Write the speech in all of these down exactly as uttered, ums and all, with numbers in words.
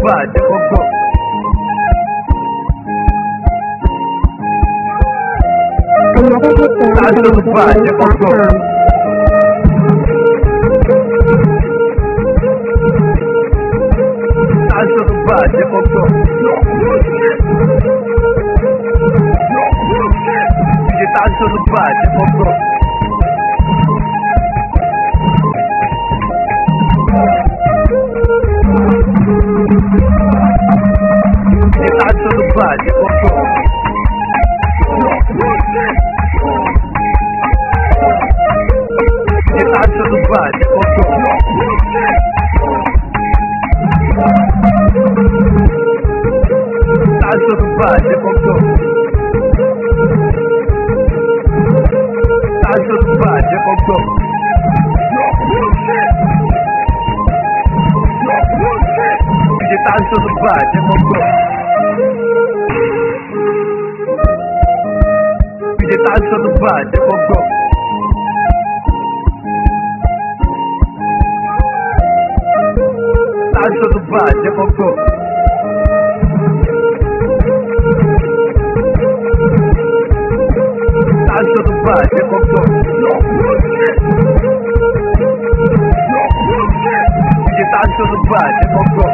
bàjẹ́ kọ́kọ́. Tájọ́ tó bàjẹ́ kọ́kọ́. Tájọ́ tó bàjẹ́ kọ́kọ́. Ìdí tájọ́ tó bàjẹ́ kọ́kọ́. Ìdí tájọ́ tó bàjẹ́ kọ́kọ́. Ìdí tájọ́ tó bàjẹ́ kọ́kọ́. Tájọ́ tó bàjẹ́ kọ́kọ́. Tájọ́ tó bàjẹ́ kọ́kọ́. Ìdí tájọ́ tó bàjẹ́ kọ́kọ́. Ìdí tájọ́ tó bàjẹ́ kọ́kọ́. Tájọ́ tó bàjẹ́ kọ́kọ́. Tájọ́ tó bàjẹ́ kọ́kọ́. Ìdí tájọ́ tó bàjẹ́ kọ́kọ́.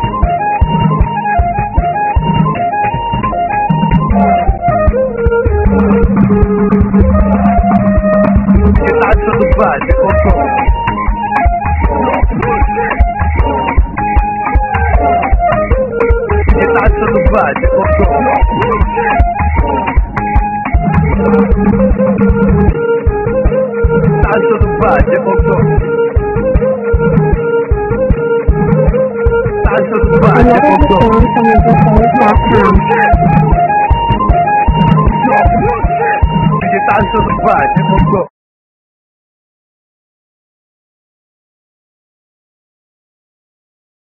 Ìdí tájọ́ tó bàjẹ́ kọ́kọ́. Ìdí tájọ́ tó bàjẹ́ kọ́kọ́. Tájọ́ tó bàjẹ́ kọ́kọ́. Tájọ́ tó bàjẹ́ kọ́kọ́. Ìdí tájọ́ tó bàjẹ́ kọ́kọ́.